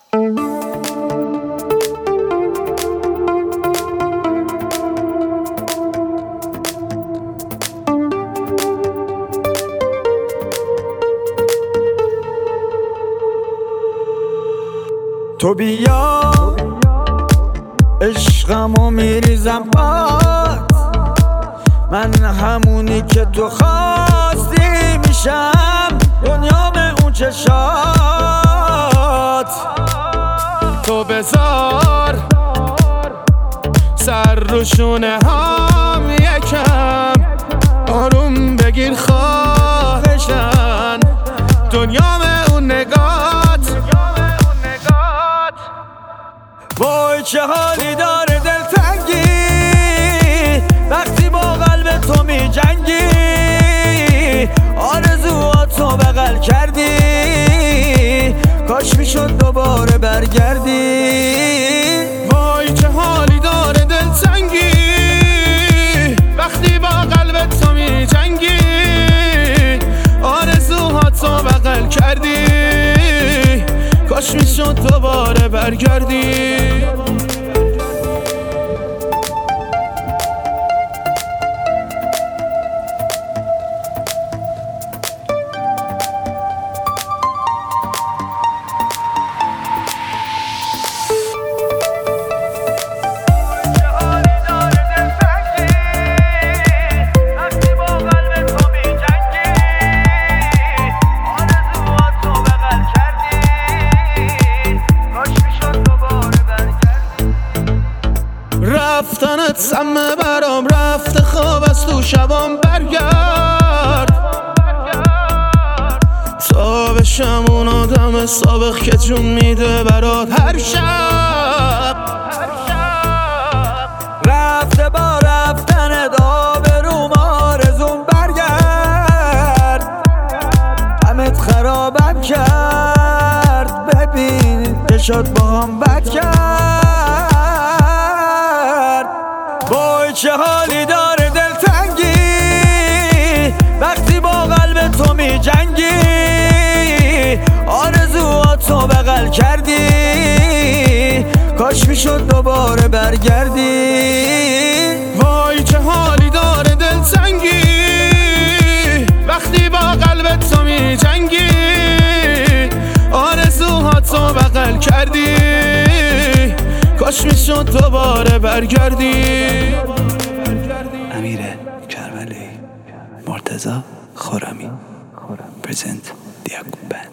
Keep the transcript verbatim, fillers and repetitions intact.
تو بیا عشقمو میریزم باد، من همونی که تو خواستی میشم، دنیام اون چشات. تو بذار سر رو شونه هم یکم آروم بگیر خواهشن، دنیام اون نگات. وای چه حالی داره دلتنگی وقتی با قلب تو می جنگی، آرزوهاتو بغل کردی، کاش میشد دوباره برگردی. وای چه حالی داره دلتنگی وقتی با قلب تو می جنگی، آرزوهاتو بغل کردی، کاش میشد دوباره برگردی. رفتنت سمه برام رفته، خواب از تو شبام برگرد، تا بشم اون آدم سابق که جون میده برات هر شب. رفته با رفتنت آبروم آرزوم برگرد، غمت خرابم کرد، ببین که شد با هم بد کرد. وای چه حالی داره دلتنگی وقتی با قلب تو می جنگی، آرزوهاتو بغل کردی، کاش میشد دوباره برگردی. وای چه حالی داره دلتنگی وقتی با قلب تو می جنگی، آرزوهاتو بغل کردی، کاش میشد دوباره برگردی. امیر کربلایی، مرتضی خرمی، پرزنت دیاکوب بند.